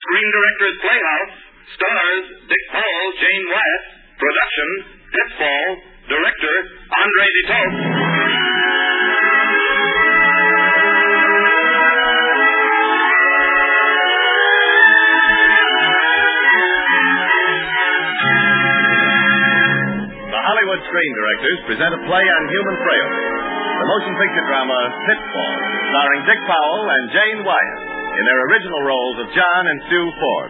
Screen Directors Playhouse. Stars Dick Powell, Jane Wyatt. Production Pitfall. Director Andre DeToth. Hollywood Screen Directors present a play on human frailty. The motion picture drama Pitfall, starring Dick Powell and Jane Wyatt in their original roles of John and Sue Ford.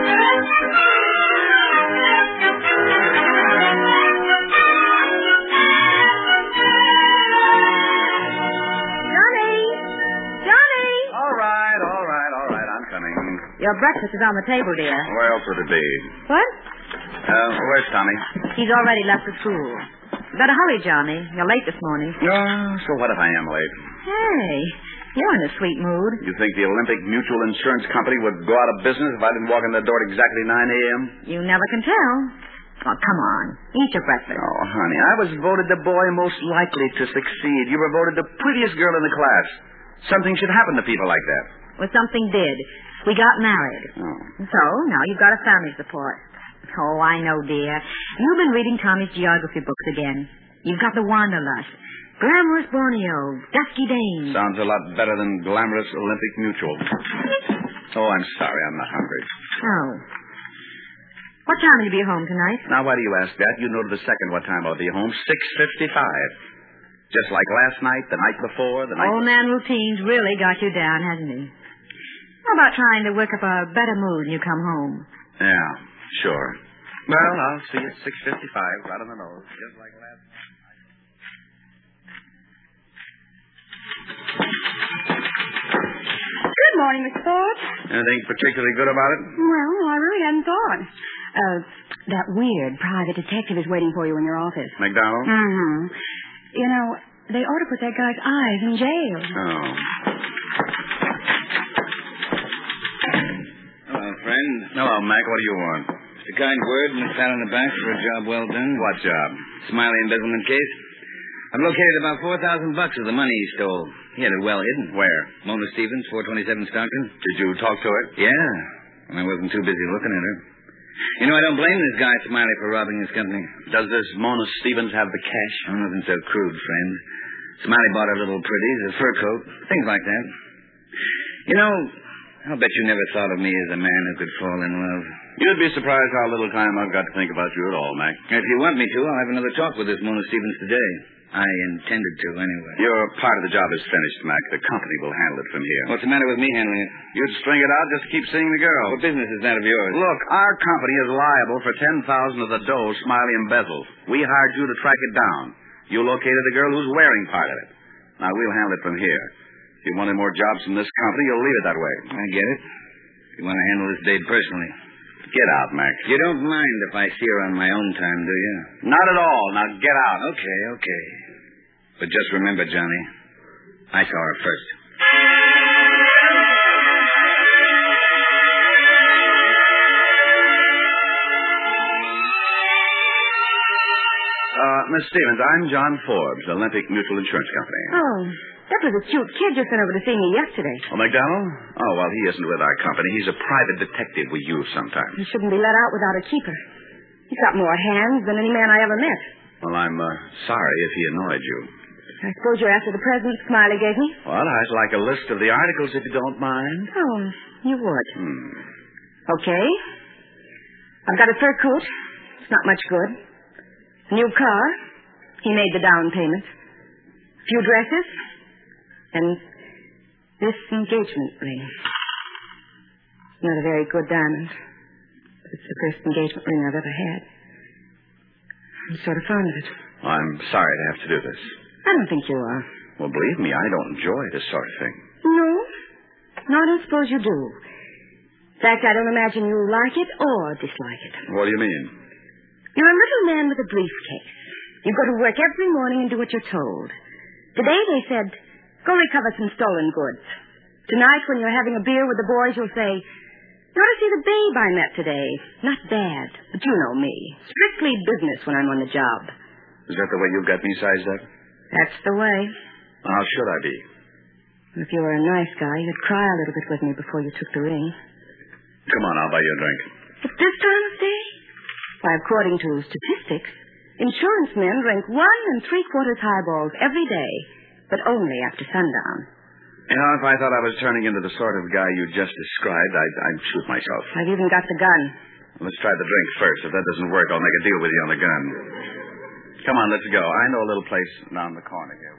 Johnny! All right. I'm coming. Your breakfast is on the table, dear. Where else would it be? What? Where's Tommy? He's already left for school. Better hurry, Johnny. You're late this morning. So what if I am late? Hey, you're in a sweet mood. You think the Olympic Mutual Insurance Company would go out of business if I didn't walk in the door at exactly 9 a.m.? You never can tell. Oh, come on. Eat your breakfast. Oh, honey, I was voted the boy most likely to succeed. You were voted the prettiest girl in the class. Something should happen to people like that. Well, something did. We got married. Oh. So, now you've got a family support. Oh, I know, dear. You've been reading Tommy's geography books again. You've got the Wanderlust, Glamorous Borneo, Dusky Danes. Sounds a lot better than Glamorous Olympic Mutual. Oh, I'm sorry. I'm not hungry. Oh. What time will you be home tonight? Now, why do you ask that? You know to the second what time I'll be home. 6:55. Just like last night, the night before, the night... Old man routine's really got you down, hasn't he? How about trying to work up a better mood when you come home? Yeah, sure. Well, I'll see you at 6:55, right on the nose, just like last night. Good morning, Mr. Ford. Anything particularly good about it? Well, I really hadn't thought. That weird private detective is waiting for you in your office. McDonald? Mm-hmm. You know, they ought to put that guy's eyes in jail. Oh. Hello, friend. Hello, Mac. What do you want? Just a kind word and a pat on the back for a job well done. What job? Smiley embezzlement case. I've located about $4,000 of the money he stole. He had it well hidden. Where? Mona Stevens, 427 Stockton. Did you talk to it? Yeah. And I wasn't too busy looking at her. You know, I don't blame this guy, Smiley, for robbing his company. Does this Mona Stevens have the cash? Oh, nothing so crude, friend. Smiley bought her little pretties, a fur coat, things like that. You know, I'll bet you never thought of me as a man who could fall in love. You'd be surprised how little time I've got to think about you at all, Mac. If you want me to, I'll have another talk with this Mona Stevens today. I intended to, anyway. Your part of the job is finished, Mac. The company will handle it from here. What's the matter with me handling it? You'd string it out just to keep seeing the girl. What business is that of yours? Look, our company is liable for $10,000 of the dough Smiley embezzled. We hired you to track it down. You located the girl who's wearing part of it. Now, we'll handle it from here. If you want any more jobs from this company, you'll leave it that way. I get it. You want to handle this date personally. Get out, Mac. You don't mind if I see her on my own time, do you? Not at all. Now, get out. Okay. But just remember, Johnny, I saw her first. Miss Stevens, I'm John Forbes, Olympic Mutual Insurance Company. Oh, that was a cute kid just sent over to see me yesterday. Oh, McDonald? Oh, well, he isn't with our company. He's a private detective we use sometimes. He shouldn't be let out without a keeper. He's got more hands than any man I ever met. Well, I'm sorry if he annoyed you. I suppose you're after the present Smiley gave me? Well, I'd like a list of the articles, if you don't mind. Oh, you would. Okay. I've got a fur coat. It's not much good. A new car. He made the down payment. A few dresses. And this engagement ring. Not a very good diamond. But it's the first engagement ring I've ever had. I'm sort of fond of it. Well, I'm sorry to have to do this. I don't think you are. Well, believe me, I don't enjoy this sort of thing. No? No, I don't suppose you do. In fact, I don't imagine you like it or dislike it. What do you mean? You're a little man with a briefcase. You go to work every morning and do what you're told. Today they said, go recover some stolen goods. Tonight, when you're having a beer with the boys, you'll say, you ought to see the babe I met today. Not bad, but you know me. Strictly business when I'm on the job. Is that the way you've got me sized up? That's the way. How should I be? If you were a nice guy, you'd cry a little bit with me before you took the ring. Come on, I'll buy you a drink. At this time of day? Why, according to statistics, insurance men drink 1 3/4 highballs every day, but only after sundown. You know, if I thought I was turning into the sort of guy you just described, I'd shoot myself. I've even got the gun. Let's try the drink first. If that doesn't work, I'll make a deal with you on the gun. Come on, let's go. I know a little place down the corner here.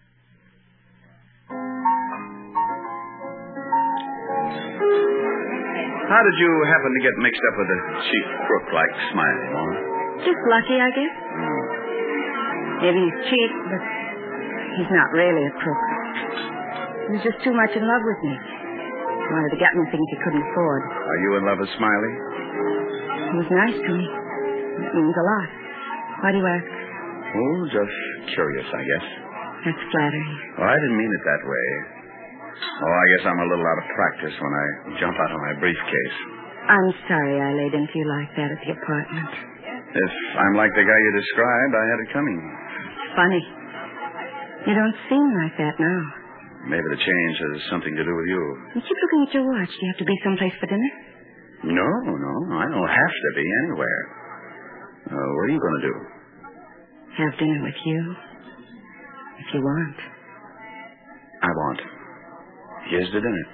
How did you happen to get mixed up with a chief crook like Smiley, Mona? Just lucky, I guess. Maybe he's cheap, but he's not really a crook. He was just too much in love with me. He wanted to get me things he couldn't afford. Are you in love with Smiley? He was nice to me. That means a lot. Why do you ask? Oh, just curious, I guess. That's flattering. Well, I didn't mean it that way. Oh, I guess I'm a little out of practice when I jump out of my briefcase. I'm sorry I laid into you like that at the apartment. If I'm like the guy you described, I had it coming. Funny. You don't seem like that now. Maybe the change has something to do with you. You keep looking at your watch. Do you have to be someplace for dinner? No. I don't have to be anywhere. What are you going to do? Have dinner with you. If you want. I want. Here's the dinner.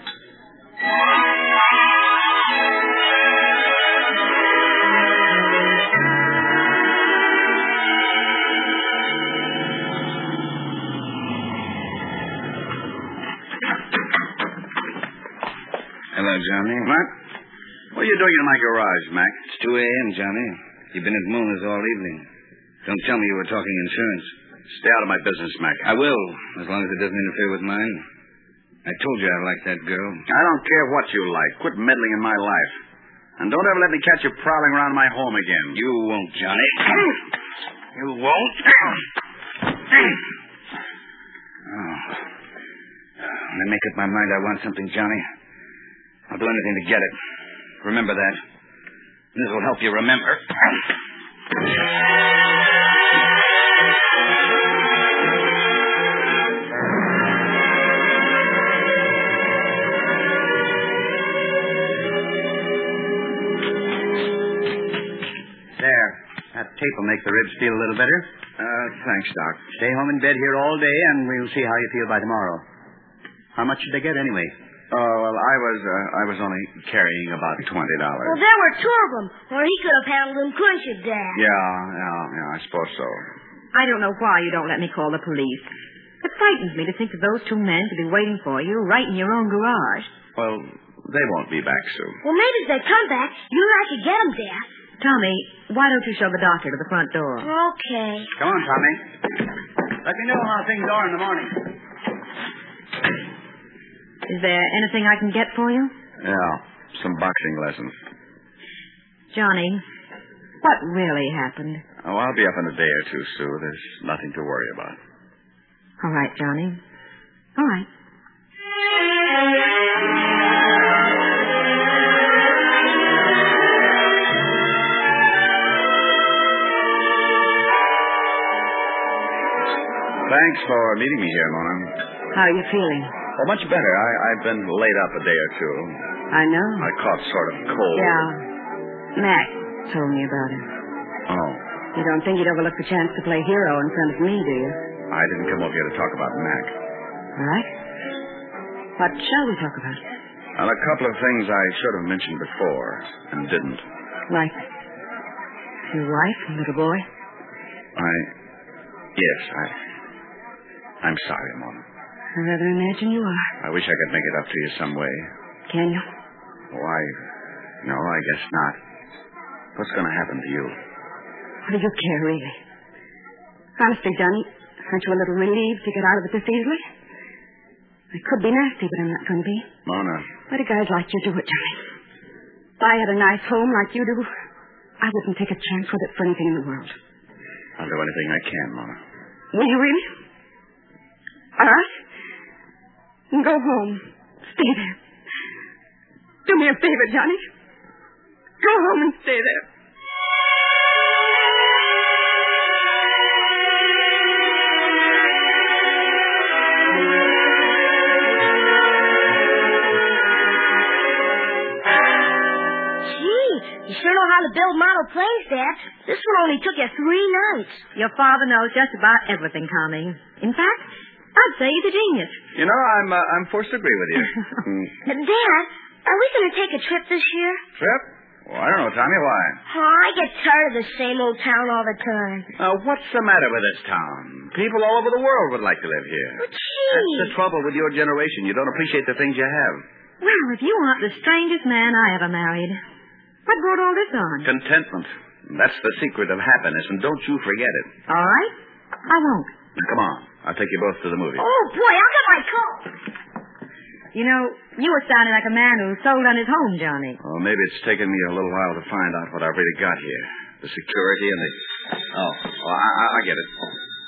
Hello, Johnny. What? What are you doing in my garage, Mac? It's 2 a.m., Johnny. You've been at Mona's all evening. Don't tell me you were talking insurance. Stay out of my business, Mac. I will, as long as it doesn't interfere with mine. I told you I like that girl. I don't care what you like. Quit meddling in my life. And don't ever let me catch you prowling around my home again. You won't, Johnny. You won't. When I make up my mind I want something, Johnny, I'll do anything to get it. Remember that. This will help you remember. There. That tape will make the ribs feel a little better. Thanks, Doc. Stay home in bed here all day, and we'll see how you feel by tomorrow. How much did they get anyway? Oh, well, I was only carrying about $20. Well, there were 2 of them, or he could have handled them, couldn't you, Dad? Yeah, I suppose so. I don't know why you don't let me call the police. It frightens me to think that those 2 men could be waiting for you right in your own garage. Well, they won't be back soon. Well, maybe if they come back, you and I could get them, Dad. Tommy, why don't you show the doctor to the front door? Okay. Come on, Tommy. Let me know how things are in the morning. Is there anything I can get for you? Yeah, some boxing lessons. Johnny, what really happened? Oh, I'll be up in a day or two, Sue. There's nothing to worry about. All right, Johnny. All right. Thanks for meeting me here, Mona. How are you feeling? Well, much better. I've been laid up a day or two. I know. I caught sort of cold. Yeah. Mac told me about it. Oh. You don't think you'd overlook the chance to play hero in front of me, do you? I didn't come over here to talk about Mac. All right. What shall we talk about? Well, a couple of things I should have mentioned before and didn't. Like your wife and little boy? Yes, I'm sorry, Mona. I rather imagine you are. I wish I could make it up to you some way. Can you? Why? No, I guess not. What's going to happen to you? What do you care, really? Honestly, Johnny, aren't you a little relieved to get out of it this easily? I could be nasty, but I'm not going to be. Mona. Why do guys like you do it, Johnny? If I had a nice home like you do, I wouldn't take a chance with it for anything in the world. I'll do anything I can, Mona. Will you really? All right. And go home. Stay there. Do me a favor, Johnny. Go home and stay there. how to build model planes, Dad. This one only took you 3 nights. Your father knows just about everything, Tommy. In fact, I'd say he's a genius. You know, I'm forced to agree with you. Dad, are we going to take a trip this year? Trip? Well, I don't know, Tommy. Why? Oh, I get tired of the same old town all the time. What's the matter with this town? People all over the world would like to live here. But That's the trouble with your generation. You don't appreciate the things you have. Well, if you aren't the strangest man I ever married, what brought all this on? Contentment. That's the secret of happiness, and don't you forget it. All right. I won't. Now, come on. I'll take you both to the movies. Oh, boy, I'll get my coat. You know, you were sounding like a man who sold on his home, Johnny. Well, maybe it's taken me a little while to find out what I've really got here. The security and the... I get it.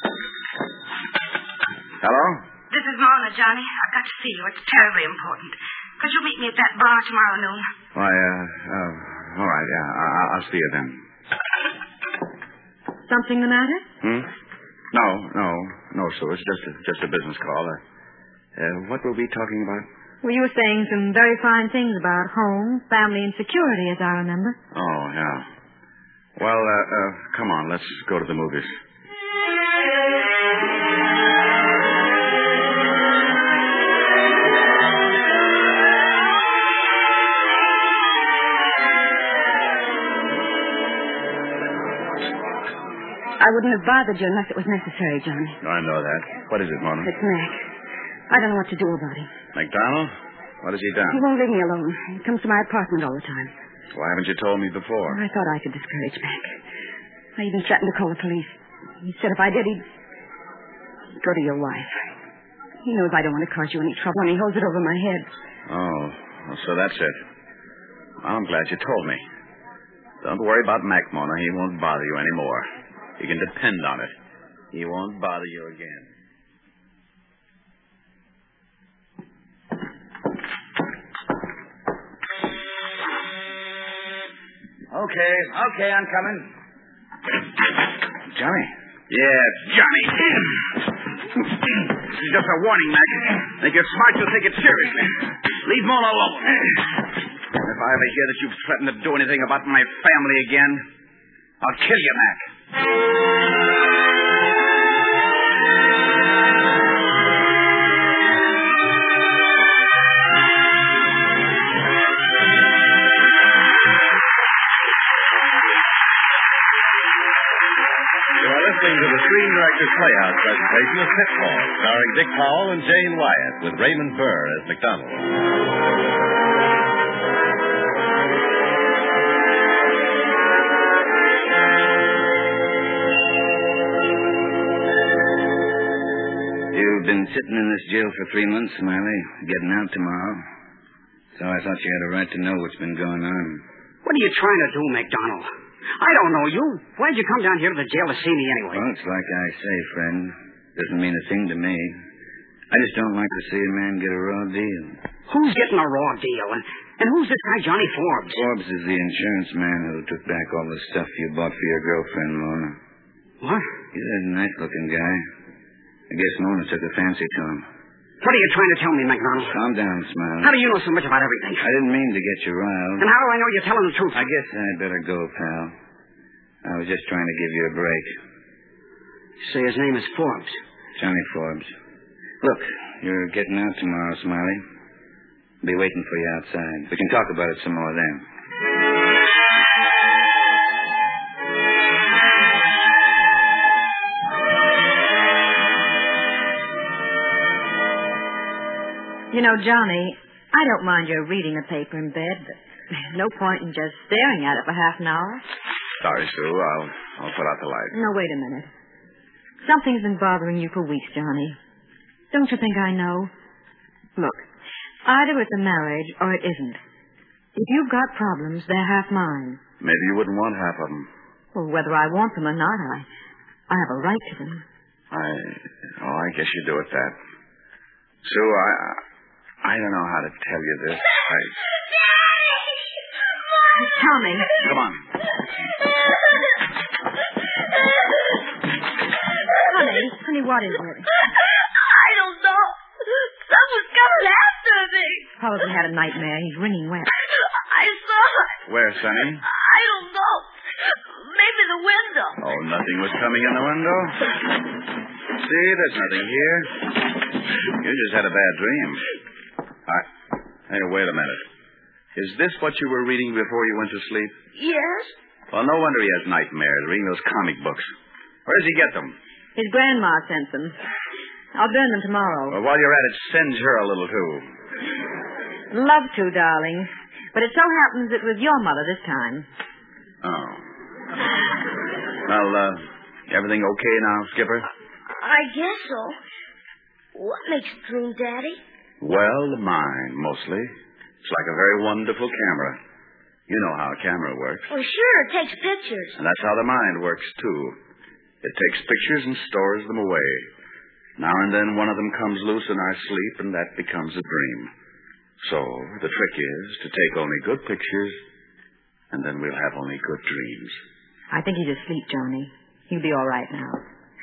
Hello? This is Mona, Johnny. I've got to see you. It's terribly important. Could you meet me at that bar tomorrow noon? Why, all right, yeah. I'll see you then. Something the matter? No, Sue. It's just a business call. What were we talking about? Well, you were saying some very fine things about home, family, and security, as I remember. Oh, yeah. Well, come on. Let's go to the movies. I wouldn't have bothered you unless it was necessary, Johnny. I know that. What is it, Mona? It's Mac. I don't know what to do about him. McDonald? What has he done? He won't leave me alone. He comes to my apartment all the time. Why haven't you told me before? I thought I could discourage Mac. I even threatened to call the police. He said if I did, he'd go to your wife. He knows I don't want to cause you any trouble, and he holds it over my head. Oh, well, so that's it. I'm glad you told me. Don't worry about Mac, Mona. He won't bother you anymore. You can depend on it. He won't bother you again. Okay, I'm coming. Johnny? Yeah, Johnny. This is just a warning, Mac. Think you're smart, you'll take it seriously. Leave Mona alone. If I ever hear that you've threatened to do anything about my family again, I'll kill you, Mac. You are listening to the Screen Directors Playhouse presentation of Pitfall, starring Dick Powell and Jane Wyatt, with Raymond Burr as McDonald. You've been sitting in this jail for 3 months, Smiley. Getting out tomorrow. So I thought you had a right to know what's been going on. What are you trying to do, McDonald? I don't know you. Why'd you come down here to the jail to see me anyway? Well, it's like I say, friend. Doesn't mean a thing to me. I just don't like to see a man get a raw deal. Who's getting a raw deal? And who's this guy, Johnny Forbes? Forbes is the insurance man who took back all the stuff you bought for your girlfriend, Mona. What? He's a nice-looking guy. I guess Mona took a fancy to him. What are you trying to tell me, McDonald? Calm down, Smiley. How do you know so much about everything? I didn't mean to get you riled. And how do I know you're telling the truth? I guess I'd better go, pal. I was just trying to give you a break. Say his name is Forbes. Johnny Forbes. Look, you're getting out tomorrow, Smiley. I'll be waiting for you outside. We can talk about it some more then. You know, Johnny, I don't mind your reading the paper in bed, but there's no point in just staring at it for half an hour. Sorry, Sue. I'll put out the light. No, wait a minute. Something's been bothering you for weeks, Johnny. Don't you think I know? Look, either it's a marriage or it isn't. If you've got problems, they're half mine. Maybe you wouldn't want half of them. Well, whether I want them or not, I have a right to them. I guess you do it that. Sue, I don't know how to tell you this. Tommy. Come on. Honey, what is it? I don't know. Someone's coming after me. Probably had a nightmare. He's wringing wet. I saw it. Where, Sonny? I don't know. Oh, nothing was coming in the window? See, there's nothing here. You just had a bad dream. Hey, wait a minute. Is this what you were reading before you went to sleep? Yes. Well, no wonder he has nightmares, reading those comic books. Where does he get them? His grandma sent them. I'll burn them tomorrow. Well, while you're at it, singe her a little, too. Love to, darling. But it so happens it was your mother this time. Oh. Well, everything okay now, Skipper? I guess so. What makes a dream, Daddy? Well, the mind, mostly. It's like a very wonderful camera. You know how a camera works. Well, sure, it takes pictures. And that's how the mind works, too. It takes pictures and stores them away. Now and then one of them comes loose in our sleep, and that becomes a dream. So the trick is to take only good pictures, and then we'll have only good dreams. I think he's asleep, Johnny. He'll be all right now.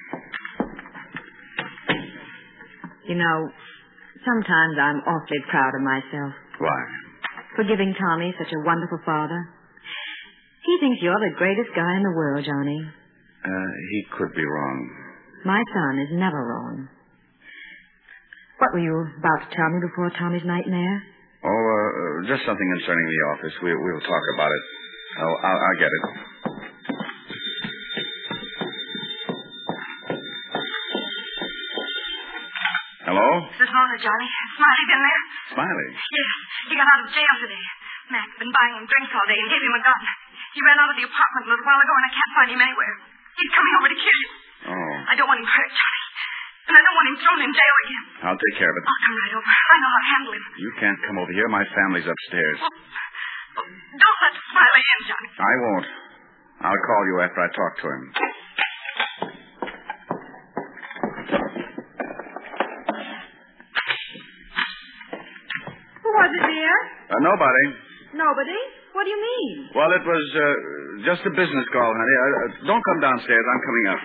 You know, sometimes I'm awfully proud of myself. Why? For giving Tommy such a wonderful father. He thinks you're the greatest guy in the world, Johnny. He could be wrong. My son is never wrong. What were you about to tell me before Tommy's nightmare? Oh, just something concerning the office. We'll talk about it. Oh, I'll get it. Hello? This is Mona, Johnny. Smiley been there? Smiley? Yes. He got out of jail today. Mac's been buying him drinks all day and gave him a gun. He ran out of the apartment a little while ago, and I can't find him anywhere. He's coming over to kill you. Oh. I don't want him hurt, Johnny. And I don't want him thrown in jail again. I'll take care of it. I'll come right over. I know how to handle him. You can't come over here. My family's upstairs. Don't let Smiley in, Johnny. I won't. I'll call you after I talk to him. Who was it, dear? Nobody. Nobody? What do you mean? Well, it was just a business call, honey. Don't come downstairs. I'm coming up.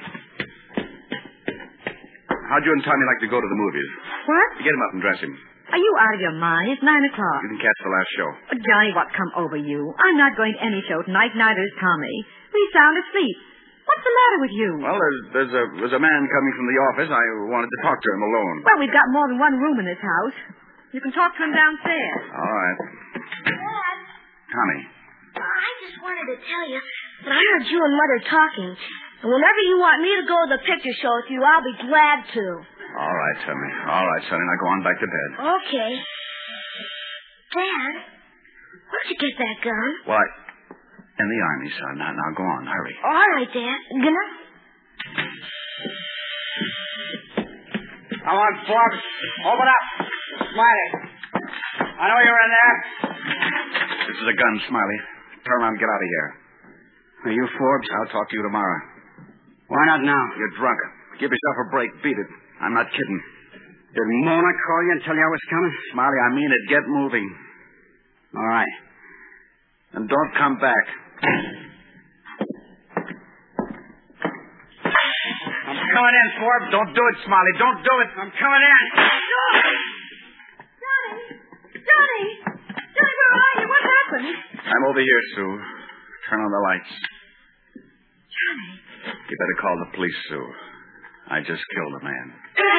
How'd you and Tommy like to go to the movies? What? Get him up and dress him. Are you out of your mind? It's 9 o'clock. You can catch the last show. But Johnny, what come over you? I'm not going to any show tonight, neither is Tommy. He's sound asleep. What's the matter with you? Well, there's a man coming from the office. I wanted to talk to him alone. Well, we've got more than one room in this house. You can talk to him downstairs. All right. Dad, Tommy. I just wanted to tell you that I heard you and Mother talking. And whenever you want me to go to the picture show with you, I'll be glad to. All right, Tommy. All right, sonny. Now go on back to bed. Okay. Dad, where'd you get that gun? Why? In the army, son. Now go on. Hurry. All right, Dad. Good night. Come on, Forbes. Open up. Smiley. I know you're in there. This is a gun, Smiley. Turn around and get out of here. Are you Forbes? I'll talk to you tomorrow. Why not now? You're drunk. Give yourself a break. Beat it. I'm not kidding. Did Mona call you and tell you I was coming? Smiley, I mean it. Get moving. All right. And don't come back. I'm coming in, Forbes. Don't do it, Smiley. Don't do it. I'm coming in. Johnny, where are you? What happened? I'm over here, Sue. Turn on the lights. Johnny. You better call the police, Sue. I just killed a man.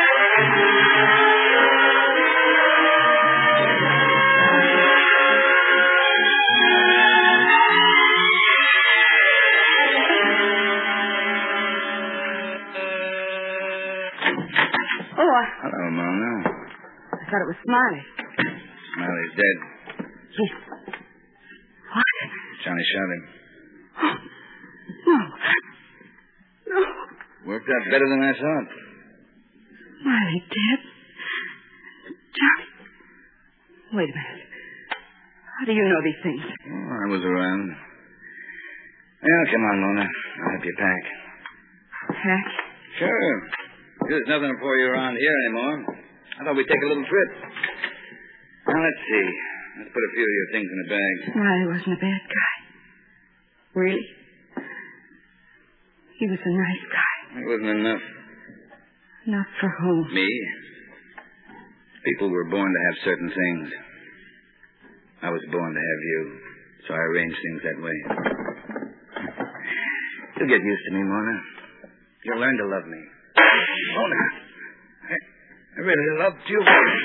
Oh, Hello, Mona. I thought it was Smiley. Smiley's dead. What? Johnny shot him. No. No. Worked out better than I thought. Smiley dead? Johnny. Wait a minute. How do you know these things? Oh, I was around. Well, come on, Mona. I'll help you pack. Pack? Sure. There's nothing for you around here anymore. I thought we'd take a little trip. Now, let's see. Let's put a few of your things in a bag. Smiley wasn't a bad guy. Really? He was a nice guy. It wasn't enough. Not for whom? Me? People were born to have certain things. I was born to have you, so I arranged things that way. You'll get used to me, Mona. You'll learn to love me. Mona, I really loved you.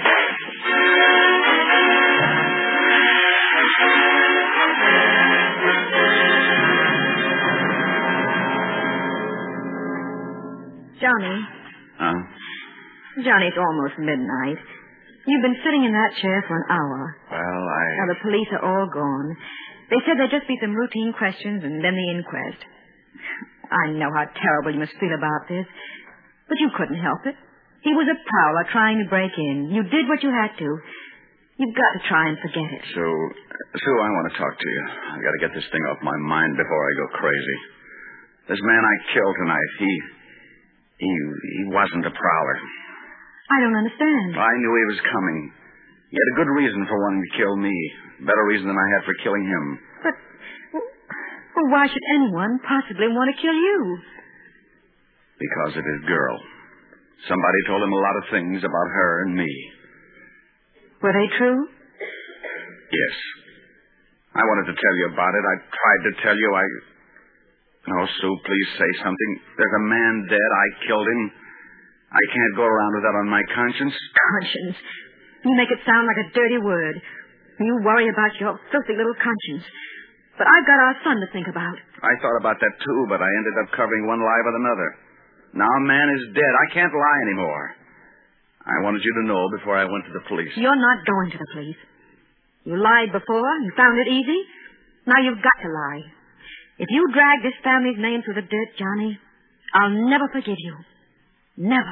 Johnny. Huh? Johnny, it's almost midnight. You've been sitting in that chair for an hour. Well, Now, the police are all gone. They said there'd just be some routine questions and then the inquest. I know how terrible you must feel about this, but you couldn't help it. He was a prowler trying to break in. You did what you had to. You've got to try and forget it. Sue, I want to talk to you. I've got to get this thing off my mind before I go crazy. This man I killed tonight, he wasn't a prowler. I don't understand. I knew he was coming. He had a good reason for wanting to kill me. Better reason than I had for killing him. But, well, why should anyone possibly want to kill you? Because of his girl. Somebody told him a lot of things about her and me. Were they true? Yes. I wanted to tell you about it. I tried to tell you. Oh, Sue, please say something. There's a man dead. I killed him. I can't go around with that on my conscience. Conscience? You make it sound like a dirty word. You worry about your filthy little conscience. But I've got our son to think about. I thought about that, too, but I ended up covering one lie with another. Now a man is dead. I can't lie anymore. I wanted you to know before I went to the police. You're not going to the police. You lied before and found it easy. Now you've got to lie. If you drag this family's name through the dirt, Johnny, I'll never forgive you. Never.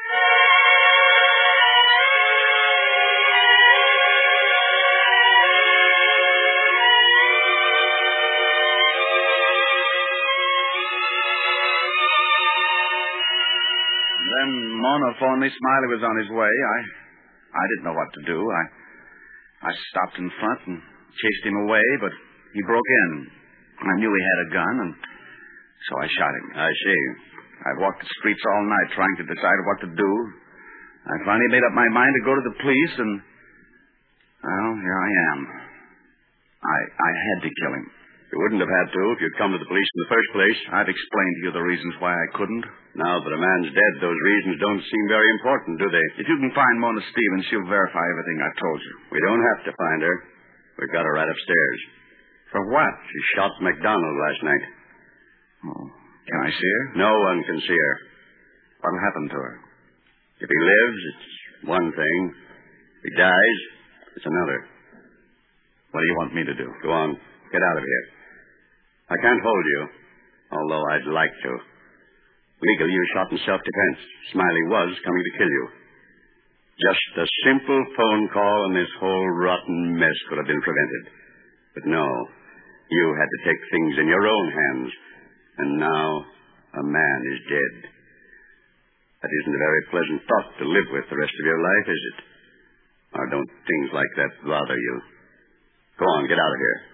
Then Mona phoned me. Smiley was on his way. I didn't know what to do. I stopped in front and chased him away, but he broke in. I knew he had a gun, and so I shot him. I see. I walked the streets all night trying to decide what to do. I finally made up my mind to go to the police, and, well, here I am. I had to kill him. You wouldn't have had to if you'd come to the police in the first place. I've explained to you the reasons why I couldn't. Now that a man's dead, those reasons don't seem very important, do they? If you can find Mona Stevens, she'll verify everything I've told you. We don't have to find her. We've got her right upstairs. For what? She shot McDonald last night. Oh, can I see her? No one can see her. What'll happen to her? If he lives, it's one thing. If he dies, it's another. What do you want me to do? Go on. Get out of here. I can't hold you, although I'd like to. Legally, you shot in self-defense. Smiley was coming to kill you. Just a simple phone call and this whole rotten mess could have been prevented. But no, you had to take things in your own hands. And now a man is dead. That isn't a very pleasant thought to live with the rest of your life, is it? Or don't things like that bother you? Go on, get out of here.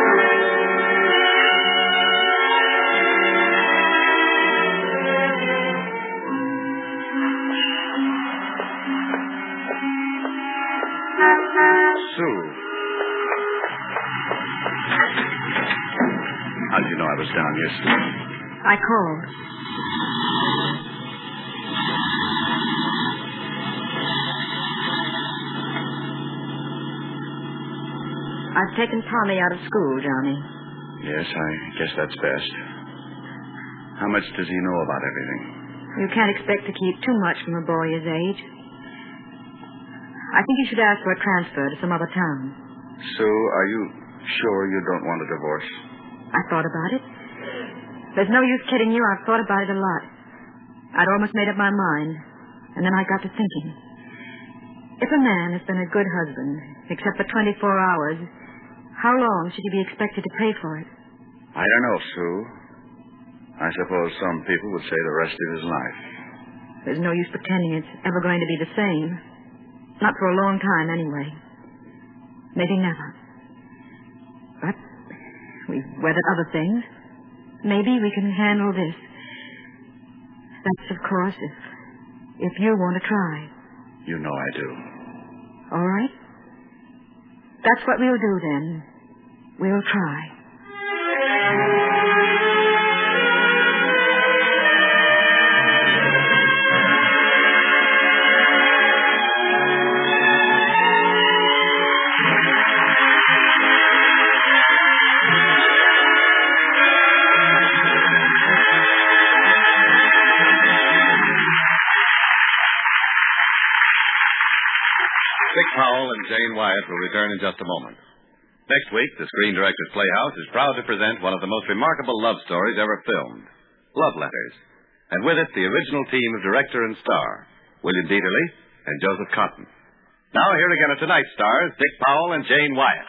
Sue. How did you know I was down yesterday? I called. I've taken Tommy out of school, Johnny. Yes, I guess that's best. How much does he know about everything? You can't expect to keep too much from a boy his age. I think you should ask for a transfer to some other town. Sue, are you sure you don't want a divorce? I thought about it. There's no use kidding you. I've thought about it a lot. I'd almost made up my mind, and then I got to thinking. If a man has been a good husband, except for 24 hours, how long should he be expected to pay for it? I don't know, Sue. I suppose some people would say the rest of his life. There's no use pretending it's ever going to be the same. Not for a long time, anyway. Maybe never. But we've weathered other things. Maybe we can handle this. That's, of course, if you want to try. You know I do. All right. That's what we'll do, then. We'll try. Jane Wyatt will return in just a moment. Next week, the Screen Directors Playhouse is proud to present one of the most remarkable love stories ever filmed, Love Letters. And with it, the original team of director and star, William Dieterle and Joseph Cotton. Now, here again are tonight's stars, Dick Powell and Jane Wyatt.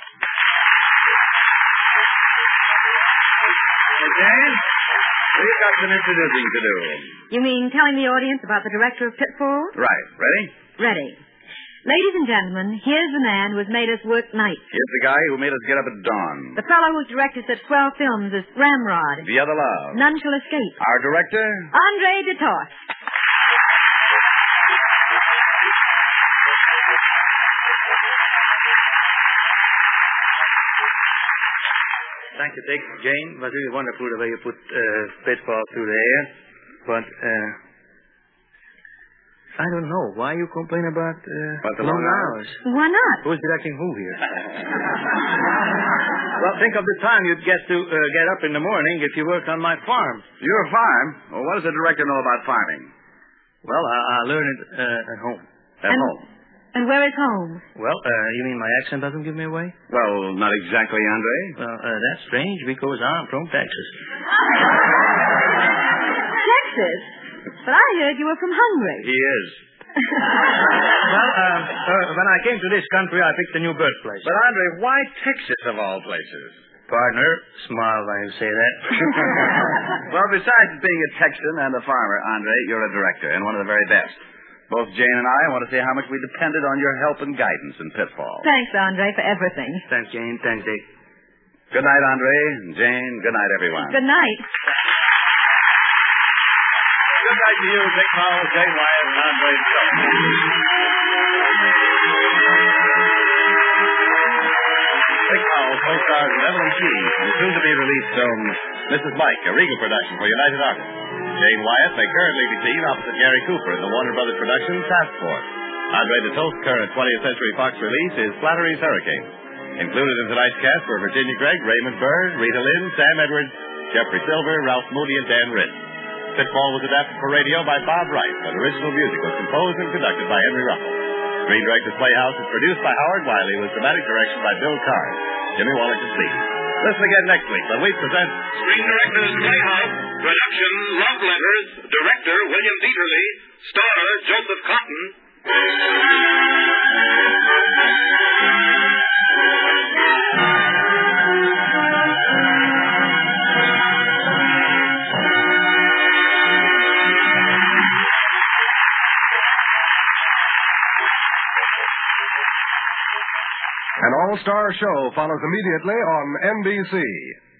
Jane, we've got some introducing to do. You mean telling the audience about the director of Pitfall? Right. Ready? Ready. Ladies and gentlemen, here's the man who has made us work nights. Here's the guy who made us get up at dawn. The fellow who's directed such swell films as Ramrod. Via the Love. None Shall Escape. Our director? Andre de Toth. Thank you, Dick. Jane, it was really wonderful the way you put Pitfall through the air. But, I don't know. Why you complain about long hours? Why not? Who's directing who here? Well, think of the time you'd get to get up in the morning if you worked on my farm. Your farm? Well, what does the director know about farming? Well, I learned it at home. At home? And where is home? Well, you mean my accent doesn't give me away? Well, not exactly, Andre. Well, that's strange because I'm from Texas. Texas? But I heard you were from Hungary. He is. Well, when I came to this country, I picked a new birthplace. But, Andre, why Texas of all places? Partner, smile when you say that. Well, besides being a Texan and a farmer, Andre, you're a director and one of the very best. Both Jane and I want to say how much we depended on your help and guidance in Pitfall. Thanks, Andre, for everything. Thanks, Jane. Thanks, Dick. Good night, Andre. And Jane, good night, everyone. Good night. Good night to you, Dick Powell, Jane Wyatt, and Andre de Toth. Dick Powell co-stars with Evelyn Key in the soon-to-be-released film Mrs. Mike, a Regal production for United Artists. Jane Wyatt may currently be seen opposite Gary Cooper in the Warner Brothers production Task Force. Andre de Toth's current 20th Century Fox release is Flattery's Hurricane. Included in tonight's cast were Virginia Gregg, Raymond Burr, Rita Lynn, Sam Edwards, Jeffrey Silver, Ralph Moody, and Dan Ritz. Pitfall was adapted for radio by Bob Wright, but original music was composed and conducted by Henry Russell. Screen Directors Playhouse is produced by Howard Wiley with dramatic direction by Bill Carr. Jimmy Wallach is Steve. Listen again next week when we present Screen Directors Playhouse, production Love Letters, director William Dieterle, star Joseph Cotton. An all-star show follows immediately on NBC.